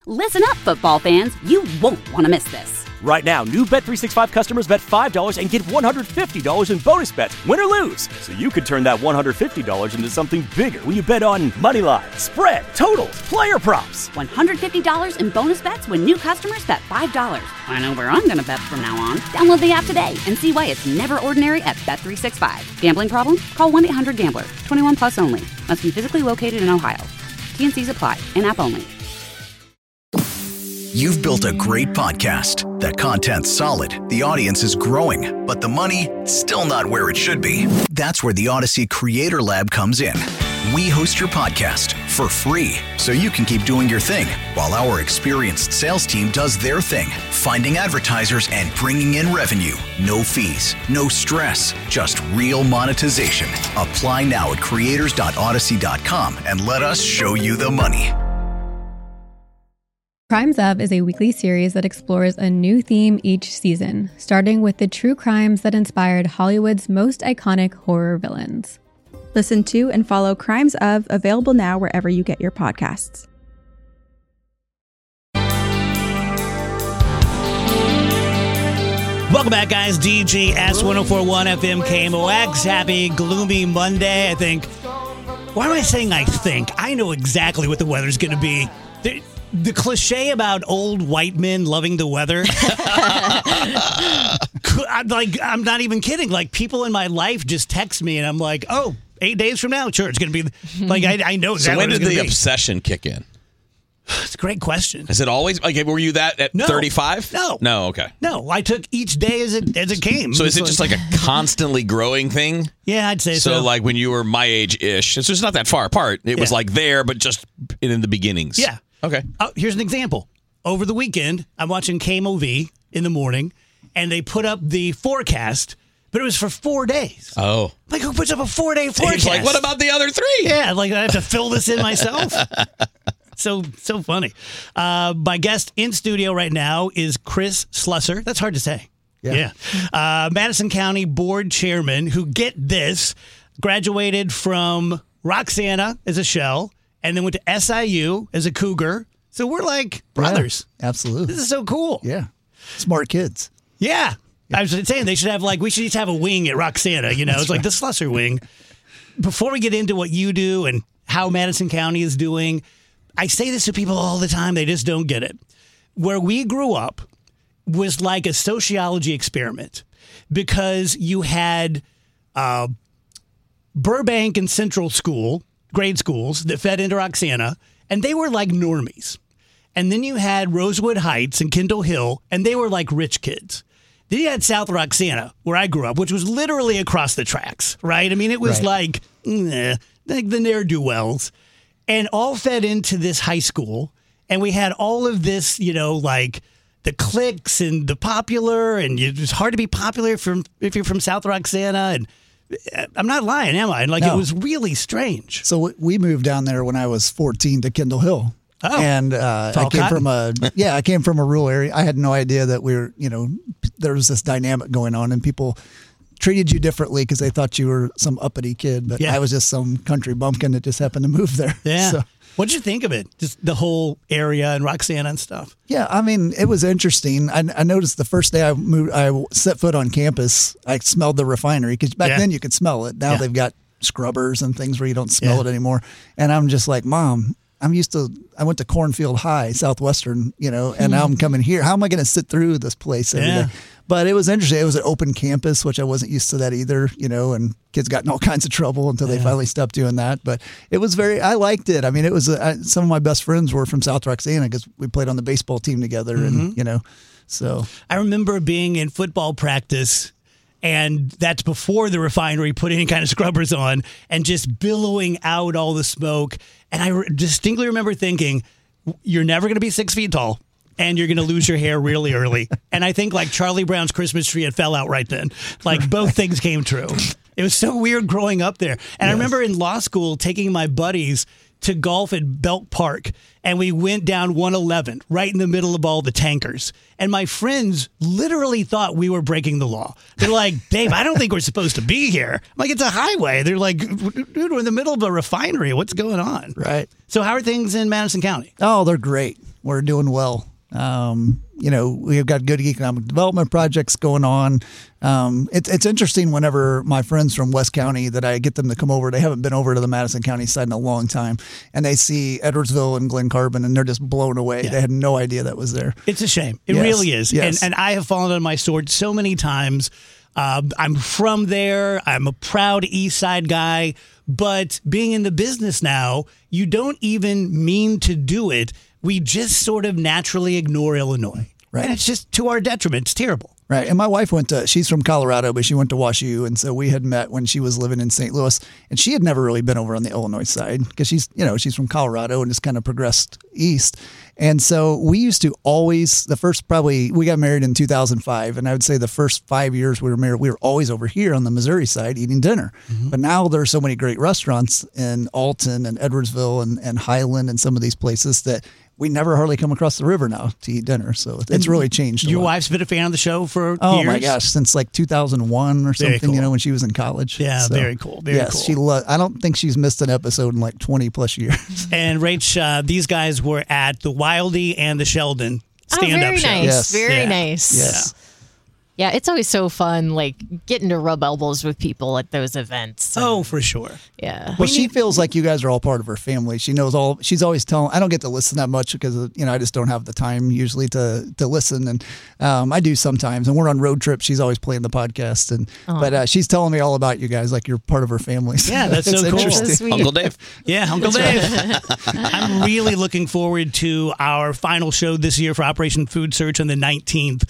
Listen up, football fans. You won't want to miss this. Right now, new Bet365 customers bet $5 and get $150 in bonus bets, win or lose. So you could turn that $150 into something bigger when you bet on money line, spread, totals, player props. $150 in bonus bets when new customers bet $5. I know where I'm going to bet from now on. Download the app today and see why it's never ordinary at Bet365. Gambling problem? Call 1-800-GAMBLER. 21 plus only. Must be physically located in Ohio. T&Cs apply. In-app only. You've built a great podcast. The content's solid, the audience is growing, but the money, still not where it should be. That's where the Odyssey Creator Lab comes in. We host your podcast for free, so you can keep doing your thing, while our experienced sales team does their thing, finding advertisers and bringing in revenue. No fees, no stress, just real monetization. Apply now at creators.odyssey.com and let us show you the money. Crimes Of is a weekly series that explores a new theme each season, starting with the true crimes that inspired Hollywood's most iconic horror villains. Listen to and follow Crimes Of, available now wherever you get your podcasts. Welcome back, guys. DGS 1041 FM KMOX. Happy gloomy Monday, I think. Why am I saying I think? I know exactly what the weather's going to be. The cliche about old white men loving the weather, I'm not even kidding. Like, people in my life just text me, and I'm like, oh, 8 days from now, sure, it's going to be, like, I know exactly what it's going to be. So when did the obsession kick in? It's a great question. Is it always, like, were you that at 35? No. No, okay. No, I took each day as it came. So is it just like a constantly growing thing? Yeah, I'd say so. So, like, when you were my age-ish, it's just not that far apart. It was, like, there, but just in the beginnings. Yeah. Okay. Here's an example. Over the weekend, I'm watching KMOV in the morning, and they put up the forecast, but it was for 4 days. Oh. Like, who puts up a 4-day forecast? He's like, what about the other 3? Yeah, like, I have to fill this in myself. So funny. My guest in studio right now is Chris Slusser. That's hard to say. Yeah. Madison County Board Chairman, who, get this, graduated from Roxana as a Shell, and then went to SIU as a Cougar. So we're like brothers. Yeah, absolutely. This is so cool. Yeah. Smart kids. Yeah. I was saying they should have, like, we should each have a wing at Roxana, you know. It's like the Slusser wing. Before we get into what you do and how Madison County is doing, I say this to people all the time. They just don't get it. Where we grew up was like a sociology experiment, because you had Burbank and Central School, grade schools that fed into Roxana, and they were like normies. And then you had Rosewood Heights and Kendall Hill, and they were like rich kids. Then you had South Roxana, where I grew up, which was literally across the tracks, right? I mean, it was like the ne'er-do-wells, and all fed into this high school. And we had all of this, you know, like the cliques and the popular, and it's hard to be popular if you're from South Roxana. And I'm not lying, am I? Like, no. It was really strange. So we moved down there when I was 14 to Kendall Hill. Oh, and I came from a rural area. I had no idea that there was this dynamic going on, and people treated you differently because they thought you were some uppity kid, but I was just some country bumpkin that just happened to move there. Yeah. So, what did you think of it? Just the whole area and Roxana and stuff. Yeah, I mean, it was interesting. I noticed the first day I set foot on campus, I smelled the refinery, because back then you could smell it. Now they've got scrubbers and things where you don't smell it anymore. And I'm just like, Mom, I went to Cornfield High, Southwestern, and now I'm coming here. How am I going to sit through this place every day? But it was interesting. It was an open campus, which I wasn't used to that either, and kids got in all kinds of trouble until they finally stopped doing that. But it was I liked it. I mean, it was, some of my best friends were from South Roxana because we played on the baseball team together. And, so. I remember being in football practice, and that's before the refinery put any kind of scrubbers on, and just billowing out all the smoke. And I distinctly remember thinking, you're never going to be 6 feet tall, and you're going to lose your hair really early. And I think, like, Charlie Brown's Christmas tree had fell out right then. Like, both things came true. It was so weird growing up there. And I remember in law school taking my buddies to golf at Belk Park, and we went down 111 right in the middle of all the tankers. And my friends literally thought we were breaking the law. They're like, Dave, I don't think we're supposed to be here. I'm like, it's a highway. They're like, dude, we're in the middle of a refinery. What's going on? Right. So how are things in Madison County? Oh, they're great. We're doing well. We've got good economic development projects going on. It's interesting whenever my friends from West County that I get them to come over, they haven't been over to the Madison County side in a long time, and they see Edwardsville and Glen Carbon, and they're just blown away. Yeah. They had no idea that was there. It's a shame. It really is. Yes. And I have fallen on my sword so many times. I'm from there. I'm a proud East Side guy, but being in the business now, you don't even mean to do it. We just sort of naturally ignore Illinois. Right. And it's just to our detriment. It's terrible. Right. And my wife she's from Colorado, but she went to WashU. And so we had met when she was living in St. Louis, and she had never really been over on the Illinois side because she's from Colorado and just kind of progressed east. And so we used to always, we got married in 2005. And I would say the first 5 years we were married, we were always over here on the Missouri side eating dinner. Mm-hmm. But now there are so many great restaurants in Alton and Edwardsville and Highland and some of these places that we never hardly come across the river now to eat dinner. So it's really changed. Your wife's been a fan of the show for years? Oh my gosh, since like 2001 or something, cool. When she was in college. Yeah, so, very cool. Very cool. I don't think she's missed an episode in like 20 plus years. And Rach, these guys were at the Wildy and the Sheldon stand-up show. Nice. Yes. Very nice. Yes. Yeah, it's always so fun, like, getting to rub elbows with people at those events. Oh, for sure. Yeah. Well, she feels like you guys are all part of her family. She knows all. She's always telling. I don't get to listen that much because I just don't have the time usually to listen, and I do sometimes. And we're on road trips. She's always playing the podcast, but she's telling me all about you guys, like you're part of her family. So yeah, that's so cool. So Uncle Dave. Yeah, Uncle Dave. I'm really looking forward to our final show this year for Operation Food Search on the 19th.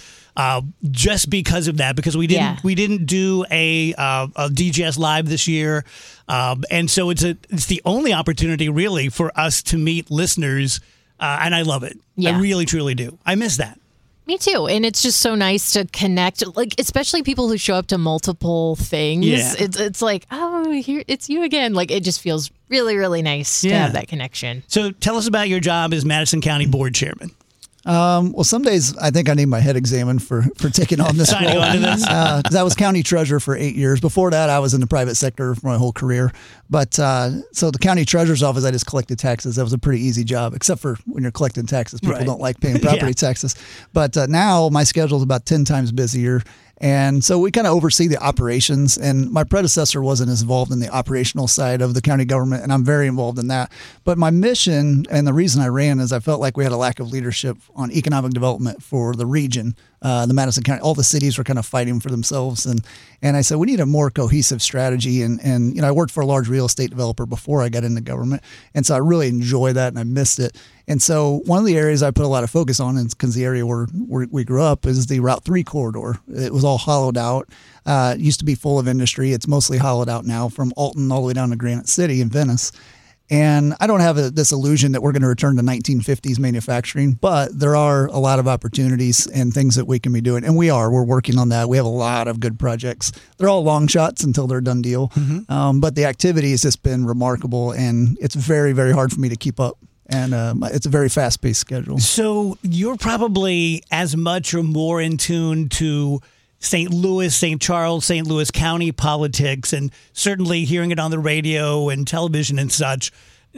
Just because of that, because we didn't do a DGS Live this year, and so it's the only opportunity really for us to meet listeners, and I love it. Yeah. I really truly do. I miss that. Me too, and it's just so nice to connect, like especially people who show up to multiple things. Yeah. It's like, oh, here it's you again. Like it just feels really, really nice to have that connection. So tell us about your job as Madison County Board Chairman. Well, some days I think I need my head examined for taking on this role. Because I was county treasurer for 8 years. Before that, I was in the private sector for my whole career. But so the county treasurer's office, I just collected taxes. That was a pretty easy job, except for when you're collecting taxes. People don't like paying property taxes. But now my schedule is about 10 times busier. And so we kind of oversee the operations, and my predecessor wasn't as involved in the operational side of the county government, and I'm very involved in that. But my mission and the reason I ran is I felt like we had a lack of leadership on economic development for the region. The Madison County, all the cities were kind of fighting for themselves. And I said, we need a more cohesive strategy. And I worked for a large real estate developer before I got into government. And so I really enjoy that and I missed it. And so one of the areas I put a lot of focus on, because the area where we grew up, is the Route 3 corridor. It was all hollowed out. It used to be full of industry. It's mostly hollowed out now from Alton all the way down to Granite City in Venice. And I don't have this illusion that we're going to return to 1950s manufacturing, but there are a lot of opportunities and things that we can be doing. And we're working on that. We have a lot of good projects. They're all long shots until they're done deal. Mm-hmm. But the activity has just been remarkable, and it's very, very hard for me to keep up. And it's a very fast-paced schedule. So you're probably as much or more in tune to St. Louis, St. Charles, St. Louis County politics, and certainly hearing it on the radio and television and such.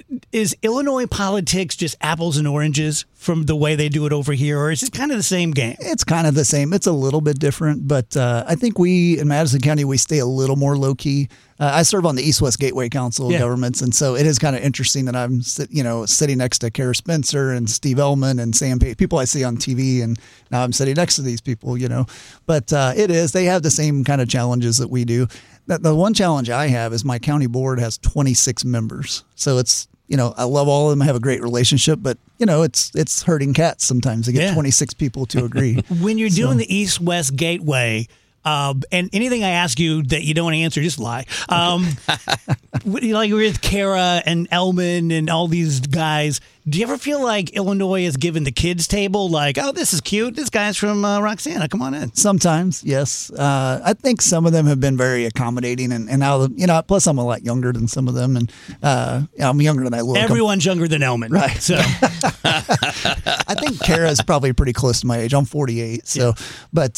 Is Illinois politics just apples and oranges from the way they do it over here, or is it kind of the same game? It's kind of the same. It's a little bit different, but I think we, in Madison County, we stay a little more low-key. I serve on the East-West Gateway Council of Governments, and so it is kind of interesting that I'm sitting next to Kara Spencer and Steve Ellman and Sam Page, people I see on TV, and now I'm sitting next to these people, But they have the same kind of challenges that we do. The one challenge I have is my county board has 26 members. So it's, I love all of them. I have a great relationship, but, it's herding cats sometimes to get 26 people to agree. When you're doing the East-West Gateway, and anything I ask you that you don't want to answer, just lie. Like with Kara and Ellman and all these guys, do you ever feel like Illinois is giving the kids table? Like, oh, this is cute. This guy's from Roxana. Come on in. Sometimes, yes. I think some of them have been very accommodating, and now, plus I'm a lot younger than some of them, and I'm younger than I look. Everyone's younger than Ellman, right? So I think Kara's probably pretty close to my age. I'm 48, so but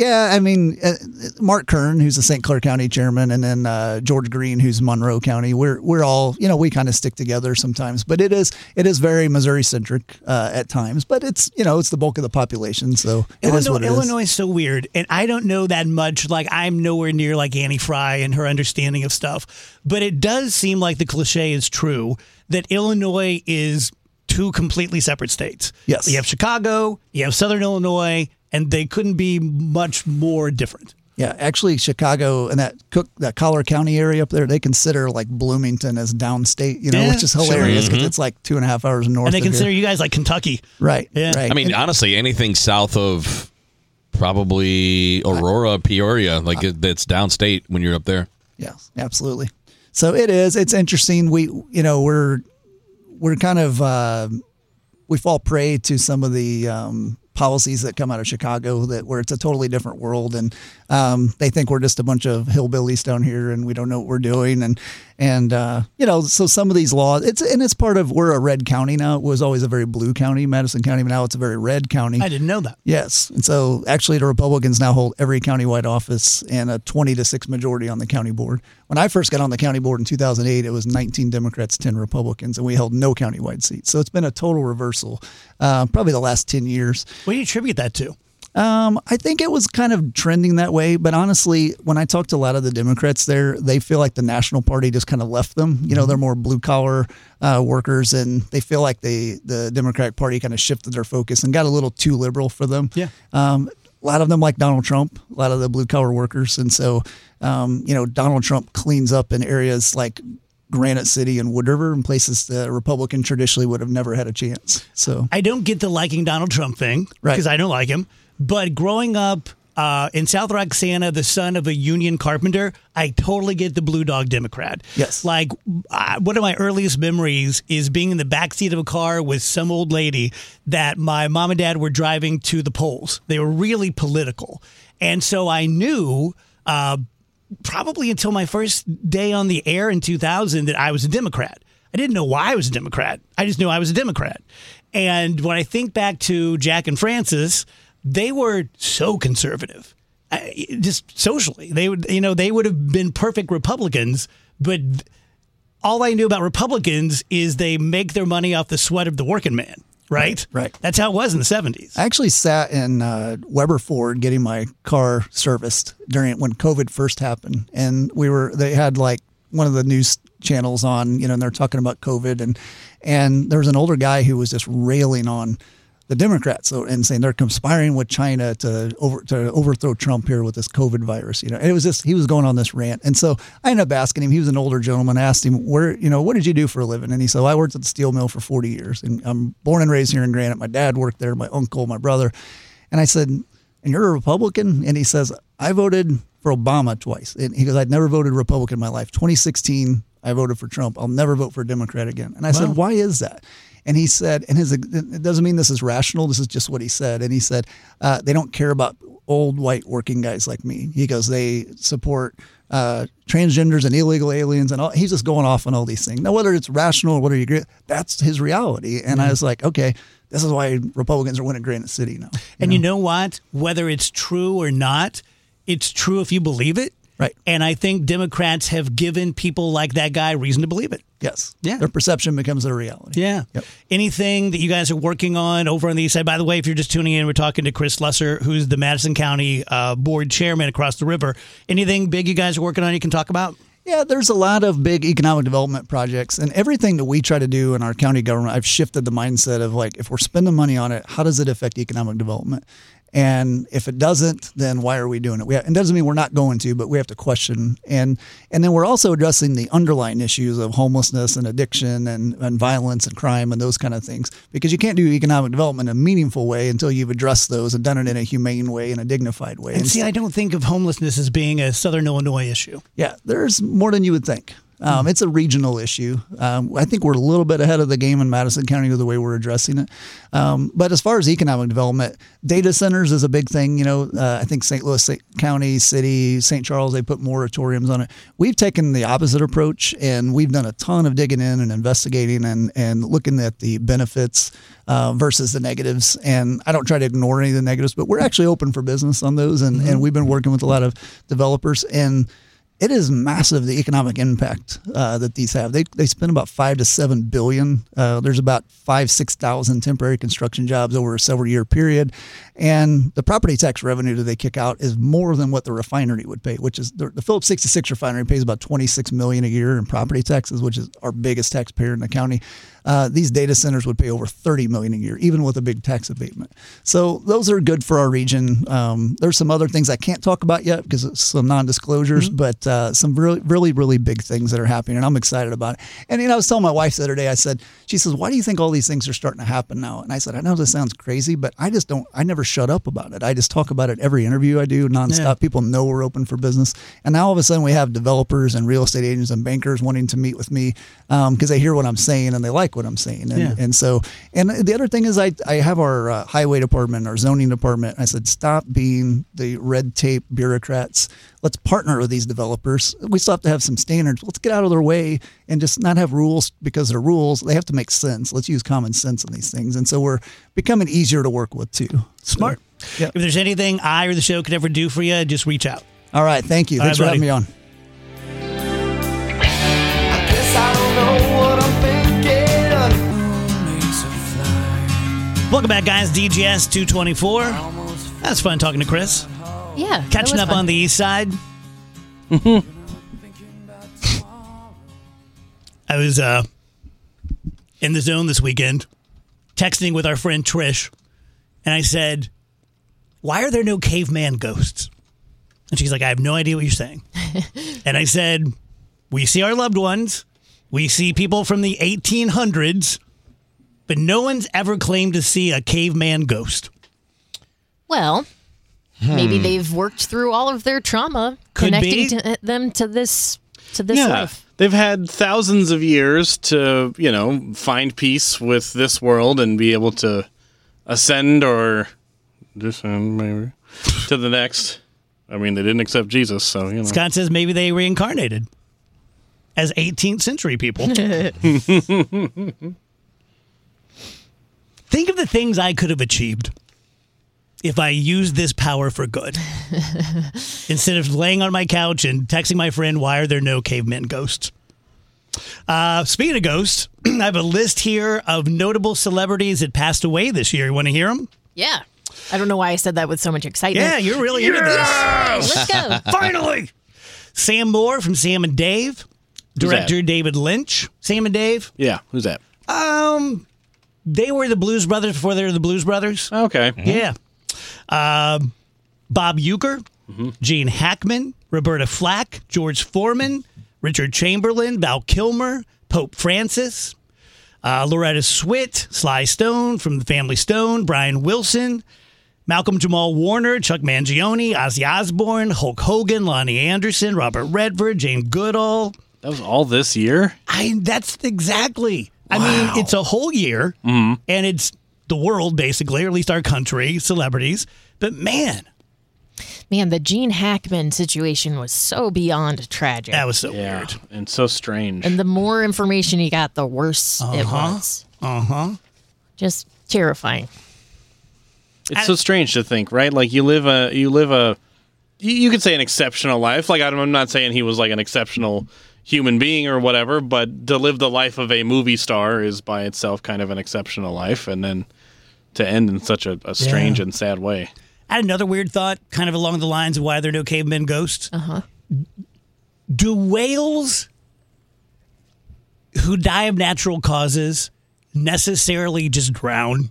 Mark Kern, who's the St. Clair County chairman, and then George Green, who's Monroe County. We're all we kind of stick together sometimes, but it is very Missouri centric at times, but it's it's the bulk of the population, so it is what it is. Illinois is so weird, and I don't know that much. Like, I'm nowhere near like Annie Fry and her understanding of stuff, but it does seem like the cliche is true that Illinois is two completely separate states. Yes, you have Chicago, you have Southern Illinois, and they couldn't be much more different. Yeah, actually, Chicago and that Collier County area up there, they consider like Bloomington as downstate, which is hilarious because it's like 2.5 hours north. And they consider you guys like Kentucky, right? Yeah. Right. I mean, honestly, anything south of probably Aurora, Peoria, like that's downstate when you're up there. Yes, absolutely. So it's interesting. We're kind of we fall prey to some of the policies that come out of Chicago where it's a totally different world, and they think we're just a bunch of hillbillies down here and we don't know what we're doing, and so some of these laws, it's part of, we're a red county now. It was always a very blue county, Madison County, but now it's a very red county. I didn't know that. Yes, and so actually the Republicans now hold every countywide office and a 20-6 majority on the county board. When I first got on the county board in 2008, it was 19 Democrats, 10 Republicans, and we held no countywide seats. So it's been a total reversal, probably the last 10 years. What do you attribute that to? I think it was kind of trending that way, but honestly, when I talk to a lot of the Democrats there, they feel like the National Party just kind of left them. They're more blue collar workers, and they feel like the Democratic Party kind of shifted their focus and got a little too liberal for them. Yeah. A lot of them like Donald Trump, a lot of the blue collar workers, and so Donald Trump cleans up in areas like Granite City and Wood River, and places the Republican traditionally would have never had a chance. So I don't get the liking Donald Trump thing because I don't like him. But growing up in South Roxana, the son of a union carpenter, I totally get the Blue Dog Democrat. Yes. Like, one of my earliest memories is being in the backseat of a car with some old lady that my mom and dad were driving to the polls. They were really political. And so I knew probably until my first day on the air in 2000 that I was a Democrat. I didn't know why I was a Democrat. I just knew I was a Democrat. And when I think back to Jack and Francis, they were so conservative, just socially. They would have been perfect Republicans, but all I knew about Republicans is they make their money off the sweat of the working man. Right? Right. That's how it was in the 70s. I actually sat in Weber Ford getting my car serviced when COVID first happened. And they had like one of the news channels on, and they're talking about COVID. And there was an older guy who was just railing on the Democrats and saying they're conspiring with China to overthrow Trump here with this COVID virus. And it was just, he was going on this rant. And so I ended up asking him, he was an older gentleman, I asked him, what did you do for a living? And he said, well, I worked at the steel mill for 40 years and I'm born and raised here in Granite. My dad worked there, my uncle, my brother. And I said, and you're a Republican? And he says, I voted for Obama twice. And he goes, I'd never voted Republican in my life. 2016, I voted for Trump. I'll never vote for a Democrat again. And I said, why is that? And he said, it doesn't mean this is rational. This is just what he said. And he said, they don't care about old white working guys like me. He goes, they support transgenders and illegal aliens and all. He's just going off on all these things. Now, whether it's rational or whether you agree, that's his reality. And I was like, okay, this is why Republicans are winning Granite City now. You know what? Whether it's true or not, it's true if you believe it. Right. And I think Democrats have given people like that guy reason to believe it. Yes. Yeah. Their perception becomes their reality. Yeah. Yep. Anything that you guys are working on over on the east side? By the way, if you're just tuning in, we're talking to Chris Lesser, who's the Madison County board chairman across the river. Anything big you guys are working on you can talk about? Yeah, there's a lot of big economic development projects, and everything that we try to do in our county government, I've shifted the mindset of like, if we're spending money on it, how does it affect economic development? And if it doesn't, then why are we doing it? It doesn't mean we're not going to, but we have to question. And then we're also addressing the underlying issues of homelessness and addiction and violence and crime and those kind of things. Because you can't do economic development in a meaningful way until you've addressed those and done it in a humane way, in a dignified way. And see, I don't think of homelessness as being a Southern Illinois issue. Yeah, there's more than you would think. It's a regional issue. I think we're a little bit ahead of the game in Madison County with the way we're addressing it. But as far as economic development, data centers is a big thing. I think St. Louis County, City, St. Charles, they put moratoriums on it. We've taken the opposite approach, and we've done a ton of digging in and investigating and looking at the benefits versus the negatives. And I don't try to ignore any of the negatives, but we're actually open for business on those. And we've been working with a lot of developers. And it is massive, the economic impact that these have. They spend about $5 to $7 billion. There's about 6,000 temporary construction jobs over a several-year period. And the property tax revenue that they kick out is more than what the refinery would pay, which is the Phillips 66 refinery pays about $26 million a year in property taxes, which is our biggest taxpayer in the county. These data centers would pay over $30 million a year, even with a big tax abatement. So those are good for our region. There's some other things I can't talk about yet because it's some non-disclosures, but some really, really, really big things that are happening, and I'm excited about it. And I was telling my wife the other day, she says, why do you think all these things are starting to happen now? And I said, I know this sounds crazy, but I never shut up about it. I just talk about it every interview I do nonstop. Yeah. People know we're open for business. And now all of a sudden we have developers and real estate agents and bankers wanting to meet with me because they hear what I'm saying and they like what I'm saying. And so the other thing is I have our highway department, our zoning department. I said, stop being the red tape bureaucrats. Let's partner with these developers. We still have to have some standards. Let's get out of their way and just not have rules because they're rules. They have to make sense. Let's use common sense in these things. And so we're becoming easier to work with too. Smart. So, yeah. If there's anything I or the show could ever do for you, just reach out. All right. Thank you. Thanks for having me on. I guess I don't know what I'm thinking. Welcome back, guys. DGS 224. That's fun talking to Chris. Yeah. Catching up on the east side. I was in the zone this weekend, texting with our friend Trish, and I said, why are there no caveman ghosts? And she's like, I have no idea what you're saying. And I said, we see our loved ones. We see people from the 1800s, but no one's ever claimed to see a caveman ghost. Well, maybe they've worked through all of their trauma, connecting them to this life. They've had thousands of years to, find peace with this world and be able to ascend or descend, maybe, to the next. I mean, they didn't accept Jesus, so, Scott says maybe they reincarnated as 18th century people. Think of the things I could have achieved if I used this power for good. Instead of laying on my couch and texting my friend, why are there no caveman ghosts? Speaking of ghosts, I have a list here of notable celebrities that passed away this year. You want to hear them? Yeah. I don't know why I said that with so much excitement. Yeah, you're really into this. Let's go. Finally! Sam Moore from Sam and Dave. Director David Lynch. Sam and Dave. Yeah, who's that? They were the Blues Brothers before they were the Blues Brothers. Okay. Yeah. Bob Uecker, Gene Hackman, Roberta Flack, George Foreman, Richard Chamberlain, Val Kilmer, Pope Francis, Loretta Swit, Sly Stone from the Family Stone, Brian Wilson, Malcolm Jamal Warner, Chuck Mangione, Ozzy Osbourne, Hulk Hogan, Lonnie Anderson, Robert Redford, Jane Goodall. That was all this year? That's exactly. Wow. I mean, it's a whole year, and it's the world, basically, or at least our country, celebrities. But man, the Gene Hackman situation was so beyond tragic. That was so weird. And so strange. And the more information you got, the worse it was. Just terrifying. It's so strange to think, right? Like you could say an exceptional life. Like I'm not saying he was like an exceptional human being or whatever, but to live the life of a movie star is by itself kind of an exceptional life, and then to end in such a strange and sad way. I had another weird thought, kind of along the lines of why there are no cavemen ghosts. Do whales who die of natural causes necessarily just drown?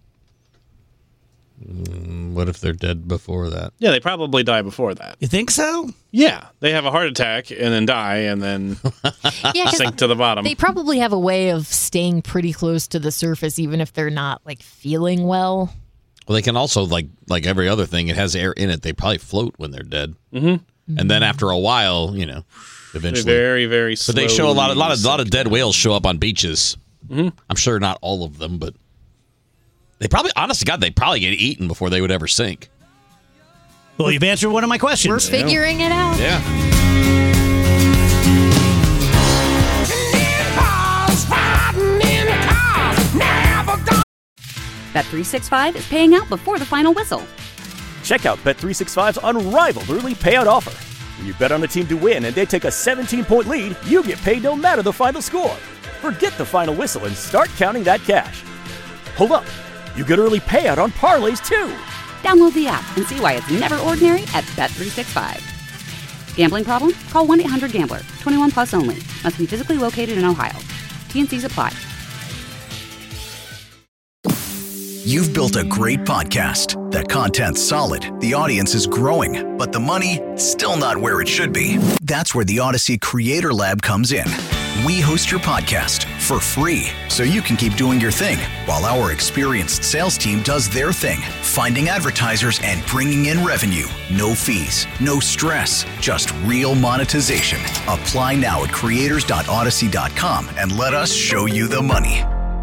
What if they're dead before that? Yeah, they probably die before that. You think so? Yeah, they have a heart attack and then die and then sink to the bottom. They probably have a way of staying pretty close to the surface even if they're not like feeling well. Well, they can also, like every other thing, it has air in it. They probably float when they're dead. And then after a while, eventually. Very, very slow. But they show a lot of dead whales show up on beaches. I'm sure not all of them, but they probably, honest to God, they probably get eaten before they would ever sink. Well, you've answered one of my questions. We're figuring it out. Yeah. Bet365 is paying out before the final whistle. Check out Bet365's unrivaled early payout offer. When you bet on a team to win and they take a 17-point lead, you get paid no matter the final score. Forget the final whistle and start counting that cash. Hold up. You get early payout on parlays, too. Download the app and see why it's never ordinary at Bet365. Gambling problem? Call 1-800-GAMBLER. 21 plus only. Must be physically located in Ohio. T&Cs apply. You've built a great podcast. The content's solid, the audience is growing, but the money, still not where it should be. That's where the Odyssey Creator Lab comes in. We host your podcast for free, so you can keep doing your thing, while our experienced sales team does their thing, finding advertisers and bringing in revenue. No fees, no stress, just real monetization. Apply now at creators.odyssey.com and let us show you the money.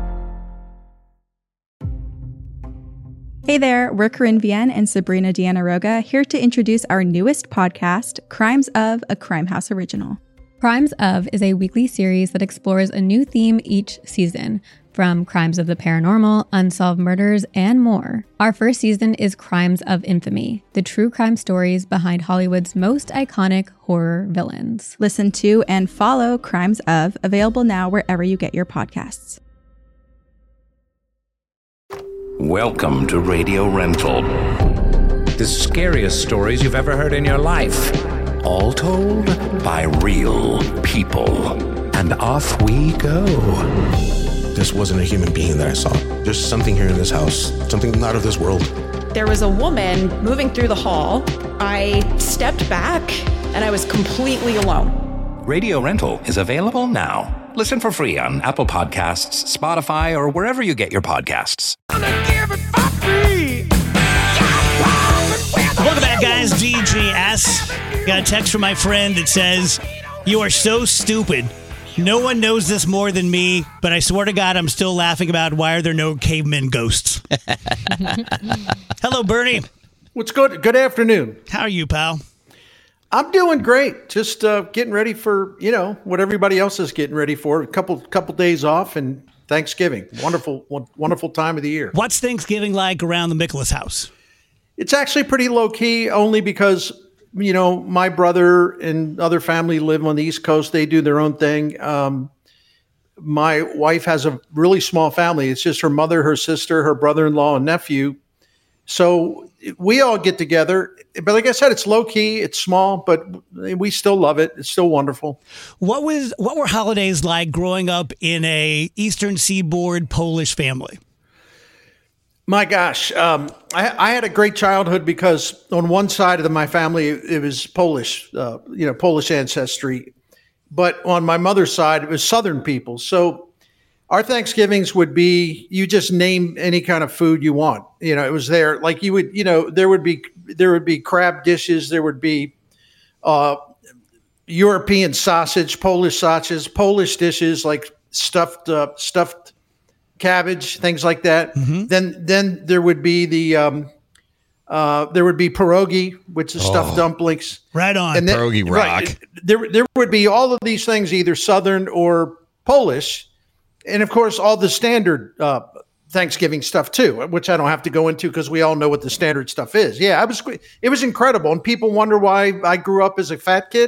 Hey there, we're Corinne Vienne and Sabrina Deanna Roga, here to introduce our newest podcast, Crimes of, a Crime House original. Crimes of is a weekly series that explores a new theme each season, from crimes of the paranormal, unsolved murders, and more. Our first season is Crimes of Infamy, the true crime stories behind Hollywood's most iconic horror villains. Listen to and follow Crimes of, available now wherever you get your podcasts. Welcome to Radio Rental. The scariest stories you've ever heard in your life. All told by real people. And off we go. This wasn't a human being that I saw. There's something here in this house, something not of this world. There was a woman moving through the hall. I stepped back and I was completely alone. Radio Rental is available now. Listen for free on Apple Podcasts, Spotify, or wherever you get your podcasts. Welcome back, guys. DGS. Got a text from my friend that says, "You are so stupid. No one knows this more than me, but I swear to God, I'm still laughing about why are there no cavemen ghosts." Hello, Bernie. What's good? Good afternoon. How are you, pal? I'm doing great. Just getting ready for, what everybody else is getting ready for. A couple days off and Thanksgiving. Wonderful time of the year. What's Thanksgiving like around the Mikolas house? It's actually pretty low key, only because, my brother and other family live on the East Coast. They do their own thing. My wife has a really small family. It's just her mother, her sister, her brother-in-law, and nephew. So we all get together. But like I said, it's low key, it's small, but we still love it. It's still wonderful. What were holidays like growing up in a Eastern Seaboard Polish family? My gosh, I had a great childhood because on one side of my family, it was Polish, Polish ancestry. But on my mother's side, it was Southern people. So our Thanksgivings would be, you just name any kind of food you want. It was there. Like you would, there would be crab dishes. There would be European sausage, Polish sausages, Polish dishes like stuffed cabbage, things like that. Mm-hmm. Then there would be there would be pierogi, which is stuffed dumplings. Right on. And then, pierogi rock. Right, there would be all of these things, either Southern or Polish. And of course, all the standard Thanksgiving stuff too, which I don't have to go into because we all know what the standard stuff is. Yeah, it was incredible. And people wonder why I grew up as a fat kid.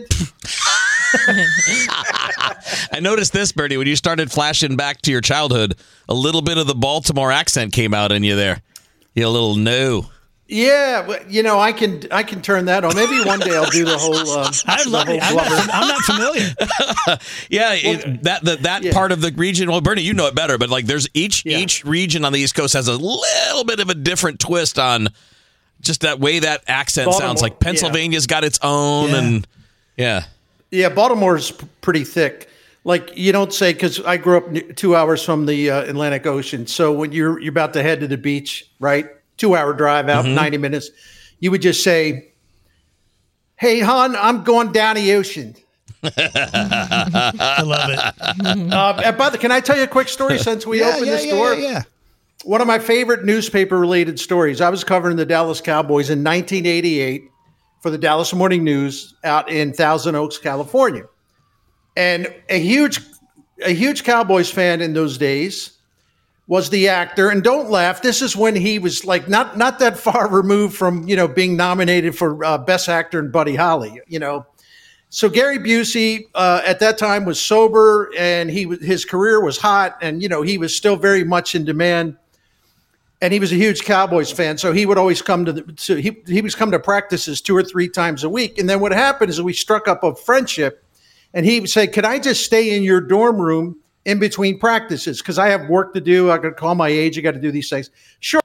I noticed this, Bernie, when you started flashing back to your childhood, a little bit of the Baltimore accent came out in you there. You a little no. Yeah, I can turn that on. Maybe one day I'll do the whole. I love it. I'm not familiar. Yeah, that part of the region. Well, Bernie, you know it better, but like, there's each region on the East Coast has a little bit of a different twist on just that way that accent sounds. Like Pennsylvania's got its own, and yeah, Baltimore's pretty thick. Like you don't say, because I grew up 2 hours from the Atlantic Ocean. So when you're about to head to the beach, right? 2-hour drive out, 90 minutes. You would just say, "Hey, hon, I'm going down the ocean." I love it. Can I tell you a quick story since we opened this door? Yeah. One of my favorite newspaper-related stories. I was covering the Dallas Cowboys in 1988 for the Dallas Morning News out in Thousand Oaks, California. And a huge Cowboys fan in those days was the actor, and don't laugh, this is when he was like not that far removed from, being nominated for Best Actor in Buddy Holly, So Gary Busey at that time was sober, and his career was hot, and he was still very much in demand. And he was a huge Cowboys fan, so he would always come to he was coming to practices 2 or 3 times a week. And then what happened is we struck up a friendship, and he would say, "Can I just stay in your dorm room in between practices? Because I have work to do. I got to call my age. I got to do these things." Sure.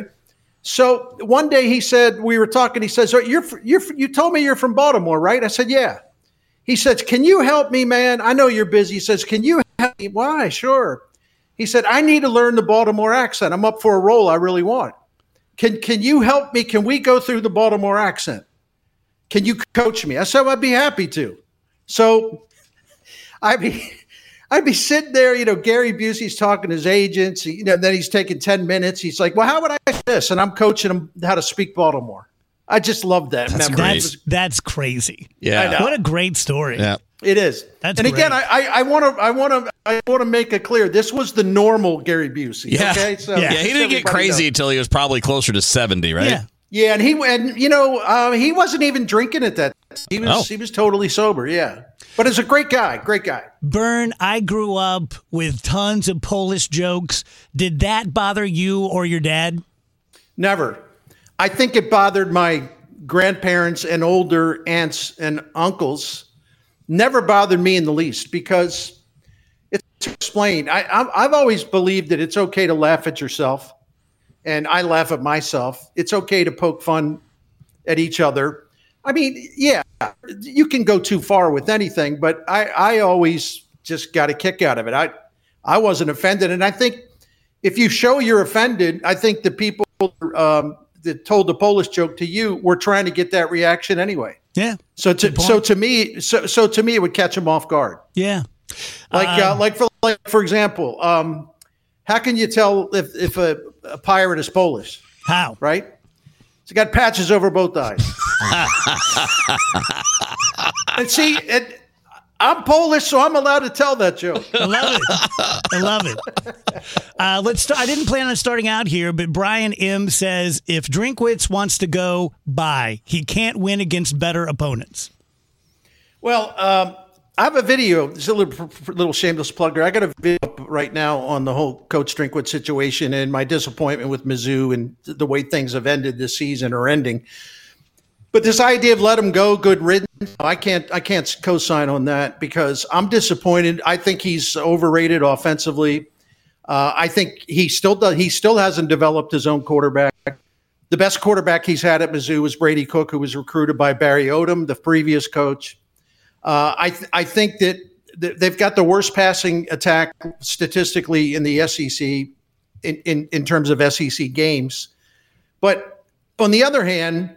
So one day he said, we were talking. He says, "You told me you're from Baltimore, right?" I said, "Yeah." He says, "Can you help me, man? I know you're busy." He says, "Can you help me?" "Why? Sure." He said, "I need to learn the Baltimore accent. I'm up for a role I really want. Can you help me? Can we go through the Baltimore accent? Can you coach me?" I said, "Well, I'd be happy to." So I'd be sitting there, Gary Busey's talking to his agents, then he's taking 10 minutes. He's like, "Well, how would I do this?" And I'm coaching him how to speak Baltimore. I just love that. That's crazy. Yeah. What a great story. Yeah. It is. That's and again, great. I want to make it clear. This was the normal Gary Busey. Yeah. Okay. So he didn't get crazy until he was probably closer to 70, right? Yeah. Yeah, and he wasn't even drinking at that. He was totally sober. Yeah, but he's a great guy. Great guy. Bern, I grew up with tons of Polish jokes. Did that bother you or your dad? Never. I think it bothered my grandparents and older aunts and uncles. Never bothered me in the least, because it's to explain. I've always believed that it's okay to laugh at yourself, and I laugh at myself. It's okay to poke fun at each other. I mean, yeah, you can go too far with anything, but I always just got a kick out of it. I wasn't offended, and I think if you show you're offended, I think the people that told the Polish joke to you were trying to get that reaction anyway. Yeah. So to me, it would catch them off guard. Yeah. For example, how can you tell if a pirate is Polish? How? Right? He's got patches over both eyes. And see, I'm Polish, so I'm allowed to tell that joke. I love it. I didn't plan on starting out here, but Brian M. says, if Drinkwitz wants to go, bye. He can't win against better opponents. Well, I have a video. It's a little shameless plug here. I got a video up right now on the whole Coach Drinkwitz situation and my disappointment with Mizzou and the way things have ended this season or ending. But this idea of let him go, good riddance, I can't co-sign on that, because I'm disappointed. I think he's overrated offensively. I think he still hasn't developed his own quarterback. The best quarterback he's had at Mizzou was Brady Cook, who was recruited by Barry Odom, the previous coach. I think that they've got the worst passing attack statistically in the SEC in terms of SEC games. But on the other hand,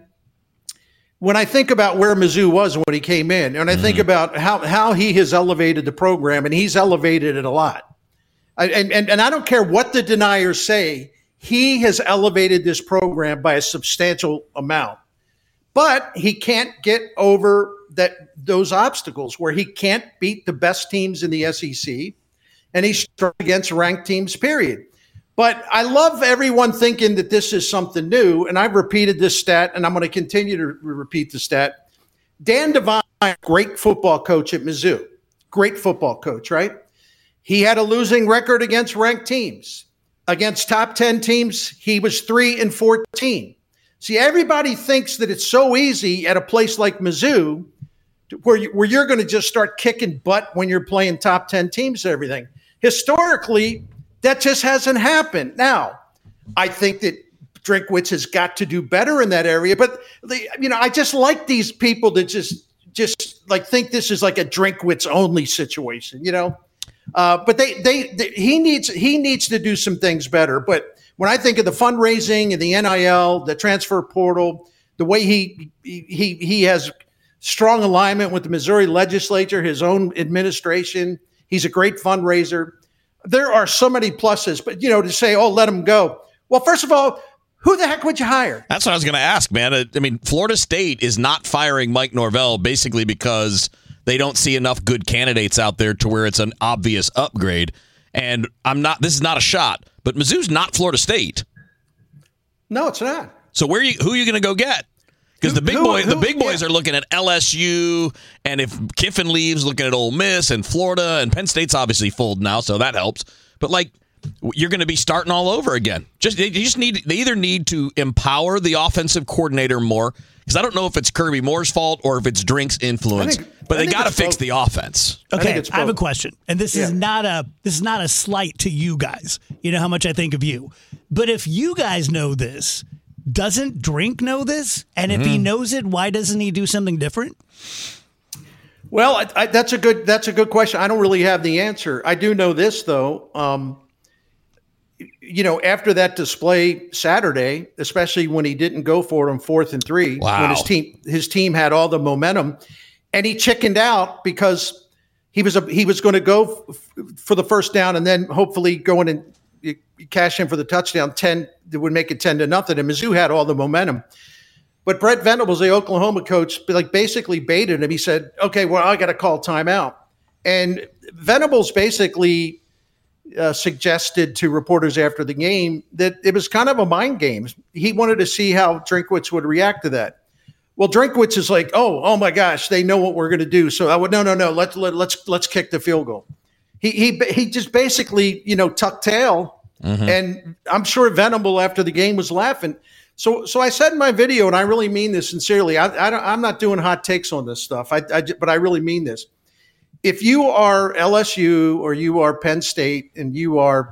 when I think about where Mizzou was when he came in, and I think about how he has elevated the program, and he's elevated it a lot. And I don't care what the deniers say, he has elevated this program by a substantial amount. But he can't get over those obstacles where he can't beat the best teams in the SEC, and he's struck against ranked teams, period. But I love everyone thinking that this is something new, and I've repeated this stat, and I'm going to continue to repeat the stat. Dan Devine, great football coach at Mizzou, great football coach, right? He had a losing record against ranked teams. Against top 10 teams, he was 3-14. See, everybody thinks that it's so easy at a place like Mizzou where you're going to just start kicking butt when you're playing top 10 teams and everything. Historically, that just hasn't happened. Now, I think that Drinkwitz has got to do better in that area, but I just like these people that just like think this is like a Drinkwitz only situation, But he needs to do some things better. But when I think of the fundraising and the NIL, the transfer portal, the way he has strong alignment with the Missouri legislature, his own administration, he's a great fundraiser. There are so many pluses, but to say, "Oh, let him go." Well, first of all, who the heck would you hire? That's what I was going to ask, man. I mean, Florida State is not firing Mike Norvell basically because they don't see enough good candidates out there to where it's an obvious upgrade. And this is not a shot, but Mizzou's not Florida State. No, it's not. So who are you going to go get? Because the big boys are looking at LSU, and if Kiffin leaves, looking at Ole Miss and Florida, and Penn State's obviously full now, so that helps. But like, you're going to be starting all over again. They either need to empower the offensive coordinator more, because I don't know if it's Kirby Moore's fault or if it's Drink's influence, but they got to fix the offense. Okay, I have a question, and this is not a slight to you guys. You know how much I think of you, but if you guys know this, doesn't Drink know this? And if he knows it, why doesn't he do something different? Well, that's a good question. I don't really have the answer. I do know this though. After that display Saturday, especially when he didn't go for it on 4th and 3, when his team had all the momentum, and he chickened out because he was going to go for the first down and then hopefully go in and cash in for the touchdown. That would make it 10-0, and Mizzou had all the momentum. But Brett Venables, the Oklahoma coach, basically baited him. He said, "Okay, well, I got to call timeout," and Venables basically suggested to reporters after the game that it was kind of a mind game. He wanted to see how Drinkwitz would react to that. Well, Drinkwitz is like, oh my gosh, they know what we're going to do. So I would no, let's kick the field goal. He just basically tucked tail, and I'm sure Venable after the game was laughing. So I said in my video, and I really mean this sincerely. I'm not doing hot takes on this stuff. But I really mean this. If you are LSU or you are Penn State and you are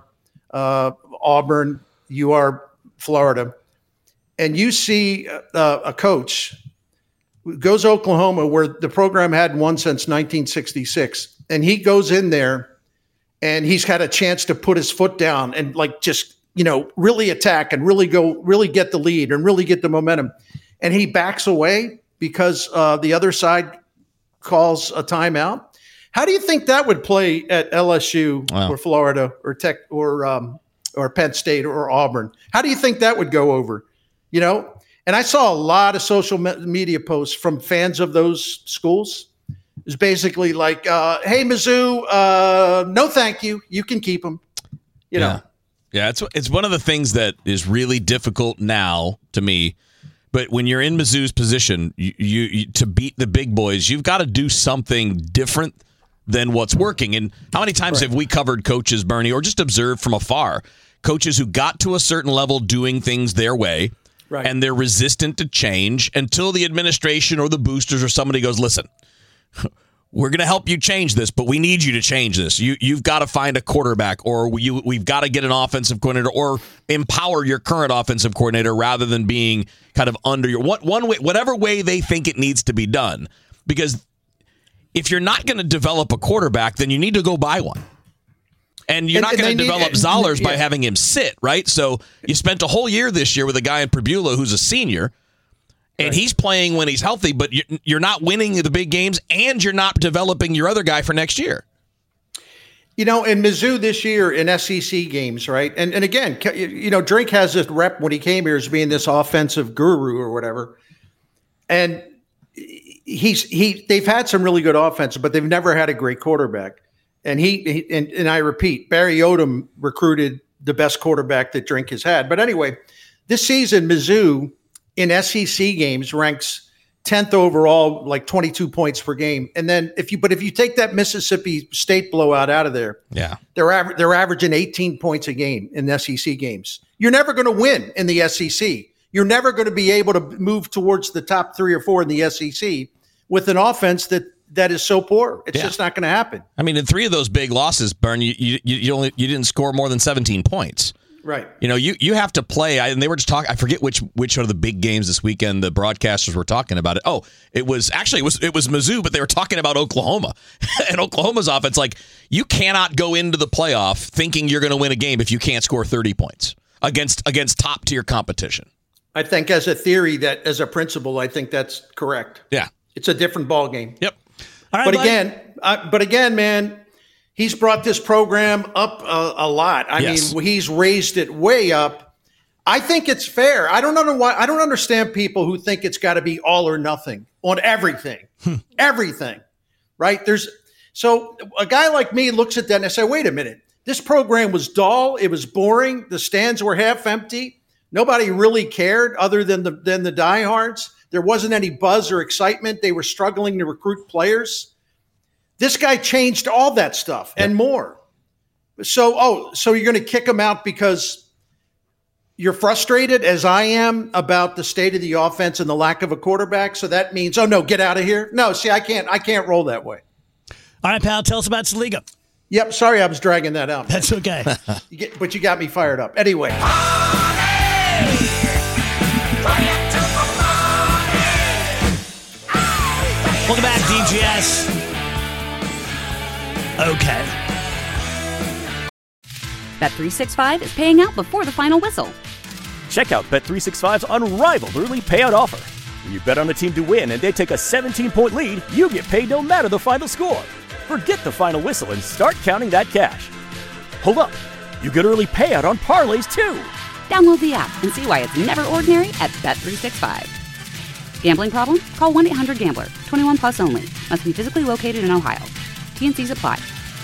Auburn, you are Florida, and you see a coach who goes to Oklahoma where the program hadn't won since 1966, and he goes in there and he's had a chance to put his foot down and really attack and really get the lead and really get the momentum, and he backs away because the other side calls a timeout. How do you think that would play at LSU or Florida or Tech or Penn State or Auburn? How do you think that would go over? And I saw a lot of social media posts from fans of those schools. It's basically like, "Hey, Mizzou, no, thank you. You can keep them." Yeah, it's one of the things that is really difficult now to me. But when you're in Mizzou's position, you to beat the big boys, you've got to do something different than what's working. And how many times have we covered coaches, Bernie, or just observed from afar, coaches who got to a certain level doing things their way, and they're resistant to change until the administration or the boosters or somebody goes, "Listen, we're going to help you change this, but we need you to change this. You've got to find a quarterback, or we've got to get an offensive coordinator, or empower your current offensive coordinator rather than being kind of under your one way, whatever way they think it needs to be done." Because if you're not going to develop a quarterback, then you need to go buy one. And you're not going to develop Zollers by having him sit, right? So you spent a whole year this year with a guy in Prebula who's a senior, and he's playing when he's healthy, but you're not winning the big games, and you're not developing your other guy for next year. In Mizzou this year in SEC games, right? And again, Drake has this rep when he came here as being this offensive guru or whatever. And they've had some really good offense, but they've never had a great quarterback. And and I repeat, Barry Odom recruited the best quarterback that Drink has had. But anyway, this season, Mizzou in SEC games ranks 10th overall, like 22 points per game. And then if you take that Mississippi State blowout out of there, they're averaging 18 points a game in the SEC games. You're never going to win in the SEC. You're never going to be able to move towards the top 3 or 4 in the SEC with an offense that is so poor. It's just not going to happen. I mean, in 3 of those big losses, Bern, you didn't score more than 17 points. Right. You have to play. And they were just talking. I forget which are the big games this weekend. The broadcasters were talking about it. Oh, it was Mizzou, but they were talking about Oklahoma and Oklahoma's offense. Like, you cannot go into the playoff thinking you're going to win a game if you can't score 30 points against top tier competition. I think as a principle, I think that's correct. Yeah. It's a different ball game. Yep. All right, but again, man, he's brought this program up a lot. I mean, he's raised it way up. I think it's fair. I don't know why. I don't understand people who think it's got to be all or nothing on everything. Everything, right? So a guy like me looks at that and I say, wait a minute. This program was dull. It was boring. The stands were half empty. Nobody really cared other than the diehards. There wasn't any buzz or excitement. They were struggling to recruit players. This guy changed all that stuff and more. So you're going to kick him out because you're frustrated, as I am, about the state of the offense and the lack of a quarterback. So that means, oh no, get out of here. No, see, I can't roll that way. All right, pal, tell us about Saliga. Yep, sorry I was dragging that out. That's okay. But you got me fired up. Anyway. Welcome back, DGS. Okay. Bet365 is paying out before the final whistle. Check out Bet365's unrivaled early payout offer. When you bet on a team to win and they take a 17-point lead, you get paid no matter the final score. Forget the final whistle and start counting that cash. Hold up. You get early payout on parlays, too. Download the app and see why it's never ordinary at Bet365. Gambling problem? Call 1-800-GAMBLER. 21 plus only. Must be physically located in Ohio. T&Cs apply.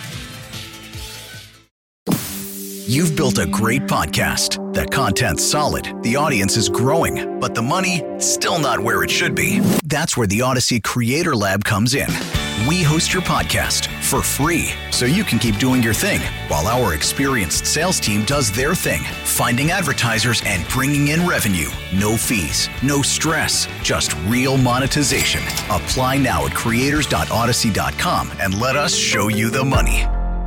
You've built a great podcast. The content's solid, the audience is growing, but the money, still not where it should be. That's where the Odyssey Creator Lab comes in. We host your podcast for free, so you can keep doing your thing, while our experienced sales team does their thing, finding advertisers and bringing in revenue. No fees, no stress, just real monetization. Apply now at creators.odyssey.com and let us show you the money.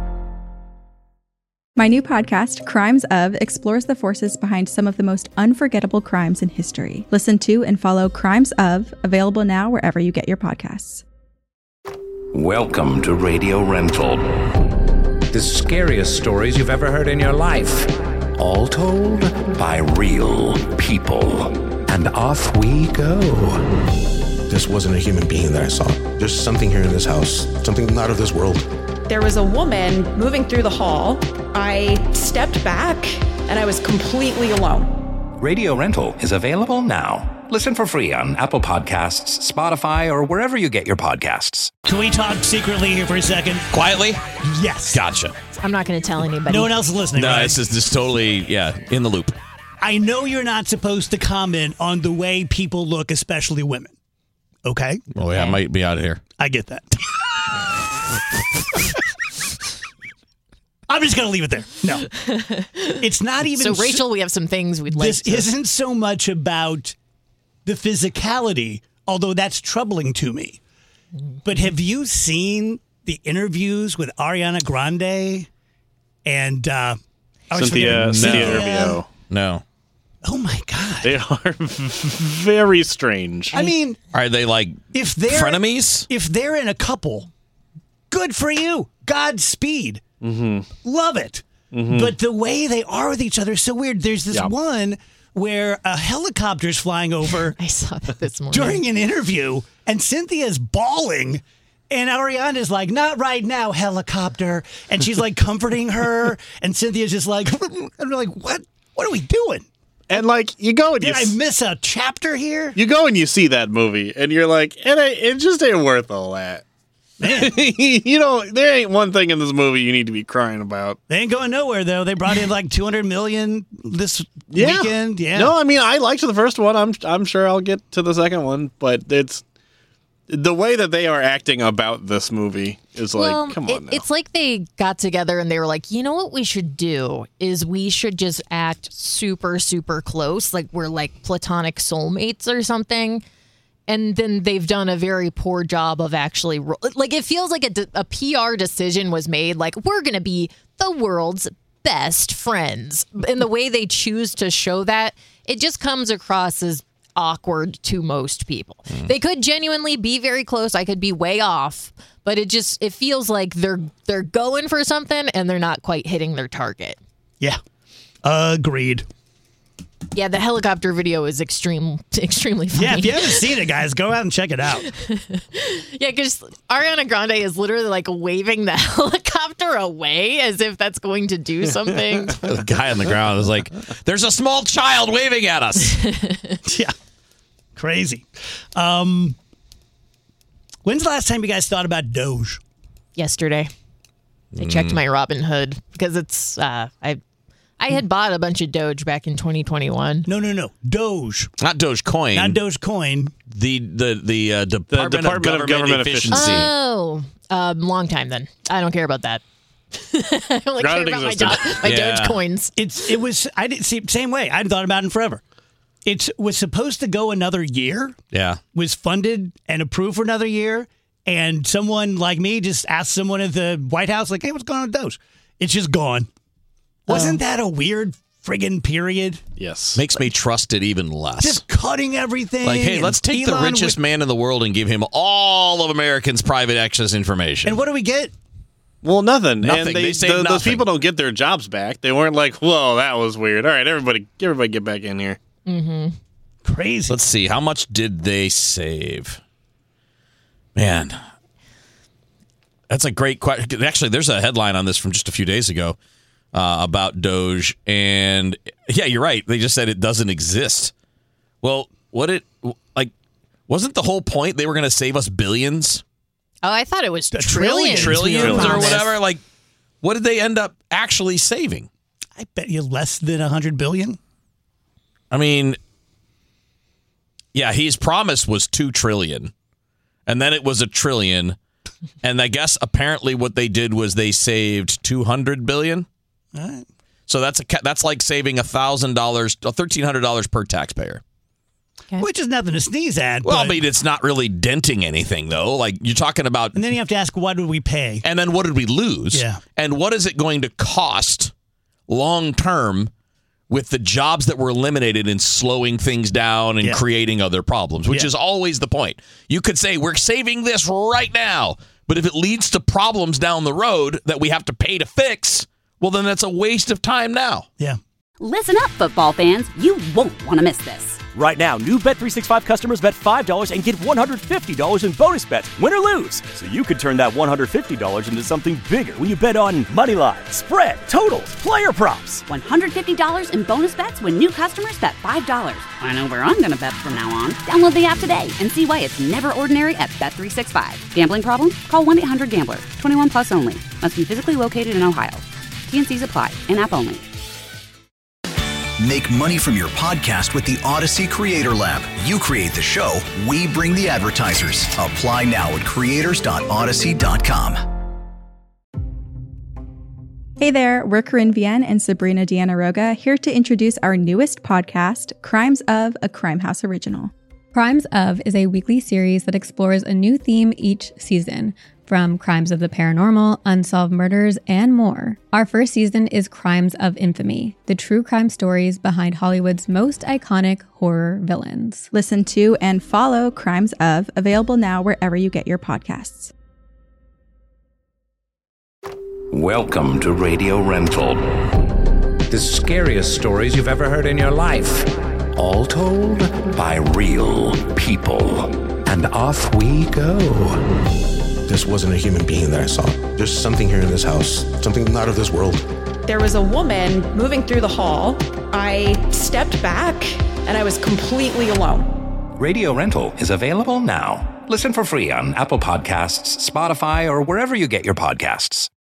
My new podcast, Crimes Of, explores the forces behind some of the most unforgettable crimes in history. Listen to and follow Crimes Of, available now wherever you get your podcasts. Welcome to Radio Rental. The scariest stories you've ever heard in your life. All told by real people. And off we go. This wasn't a human being that I saw. There's something here in this house, something not of this world. There was a woman moving through the hall. I stepped back and I was completely alone. Radio Rental is available now. Listen for free on Apple Podcasts, Spotify, or wherever you get your podcasts. Can we talk secretly here for a second? Quietly? Yes. Gotcha. I'm not going to tell anybody. No one else is listening, No, right? it's just totally, in the loop. I know you're not supposed to comment on the way people look, especially women. Okay? Well, yeah, I might be out of here. I get that. I'm just going to leave it there. No. It's not even... So, Rachel, we have some things we'd like to... This isn't so much about the physicality, although that's troubling to me. But have you seen the interviews with Ariana Grande and... Cynthia Erivo? No. Oh, my God. They are very strange. I mean... Are they like frenemies? If they're in a couple, good for you. Godspeed. Mm-hmm. Love it. Mm-hmm. But the way they are with each other is so weird. There's this one where a helicopter's flying over. I saw that this morning. During an interview, and Cynthia's bawling. And Ariana's like, not right now, helicopter. And she's like comforting her. And Cynthia's just like, and we're like, what? What are we doing? And like, you go and Did I miss a chapter here? You go and you see that movie, and you're like, it just ain't worth all that. Man. There ain't one thing in this movie you need to be crying about. They ain't going nowhere, though. They brought in like $200 million this weekend. Yeah. No, I mean, I liked the first one. I'm sure I'll get to the second one, but it's the way that they are acting about this movie is like, come on now. It's like they got together and they were like, you know what we should do is we should just act super, super close. Like we're like platonic soulmates or something. And then they've done a very poor job of actually, like, it feels like a PR decision was made. Like, we're going to be the world's best friends. And the way they choose to show that, it just comes across as awkward to most people. They could genuinely be very close. I could be way off. But it feels like they're going for something and they're not quite hitting their target. Yeah. Agreed. Yeah, the helicopter video is extremely funny. Yeah, if you haven't seen it, guys, go out and check it out. Yeah, because Ariana Grande is literally like waving the helicopter away as if that's going to do something. The guy on the ground is like, there's a small child waving at us. Yeah. Crazy. When's the last time you guys thought about Doge? Yesterday. I checked my Robinhood because it's... I had bought a bunch of Doge back in 2021. No. Doge. Not Dogecoin. Not Dogecoin. The Department of Government Efficiency. Oh, long time then. I don't care about that. I only care about my Doge coins. It was. I didn't see same way. I hadn't thought about it in forever. It was supposed to go another year. Yeah. Was funded and approved for another year, and someone like me just asked someone at the White House, like, "Hey, what's going on with Doge?" It's just gone. Wasn't that a weird friggin' period? Yes. Makes me trust it even less. Just cutting everything. Like, hey, let's take the richest man in the world and give him all of Americans' private access information. And what do we get? Well, nothing. Nothing. And They say nothing. those people don't get their jobs back. They weren't like, whoa, that was weird. All right, everybody get back in here. Mm-hmm. Crazy. Let's see. How much did they save? Man. That's a great question. Actually, there's a headline on this from just a few days ago about Doge. And yeah, you're right. They just said it doesn't exist. Well, wasn't the whole point they were going to save us billions? Oh, I thought it was trillions. Trillions or whatever. Like, what did they end up actually saving? I bet you less than $100 billion. I mean, yeah, his promise was $2 trillion, and then it was $1 trillion, and I guess apparently what they did was they saved $200 billion. All right. So that's like saving $1,000, $1,300 per taxpayer. Okay. Which is nothing to sneeze at. Well, I mean, it's not really denting anything, though. Like, you're talking about... And then you have to ask, what did we pay? And then what did we lose? Yeah. And what is it going to cost long-term with the jobs that were eliminated in slowing things down and creating other problems, which is always the point. You could say, we're saving this right now, but if it leads to problems down the road that we have to pay to fix, well, then that's a waste of time now. Yeah. Listen up, football fans. You won't want to miss this. Right now, new Bet365 customers bet $5 and get $150 in bonus bets, win or lose. So you could turn that $150 into something bigger when you bet on moneyline, spread, totals, player props. $150 in bonus bets when new customers bet $5. I know where I'm going to bet from now on. Download the app today and see why it's never ordinary at Bet365. Gambling problem? Call 1-800-GAMBLER. 21 plus only. Must be physically located in Ohio. T&Cs apply. In-app only. Make money from your podcast with the Odyssey Creator Lab. You create the show, we bring the advertisers. Apply now at creators.odyssey.com. Hey there, we're Corinne Vienne and Sabrina Diana-Roga here to introduce our newest podcast, Crimes of, a Crime House original. Crimes of is a weekly series that explores a new theme each season, from crimes of the paranormal, unsolved murders, and more. Our first season is Crimes of Infamy, the true crime stories behind Hollywood's most iconic horror villains. Listen to and follow Crimes of, available now wherever you get your podcasts. Welcome to Radio Rental. The scariest stories you've ever heard in your life. All told by real people. And off we go. This wasn't a human being that I saw. There's something here in this house, something not of this world. There was a woman moving through the hall. I stepped back and I was completely alone. Radio Rental is available now. Listen for free on Apple Podcasts, Spotify, or wherever you get your podcasts.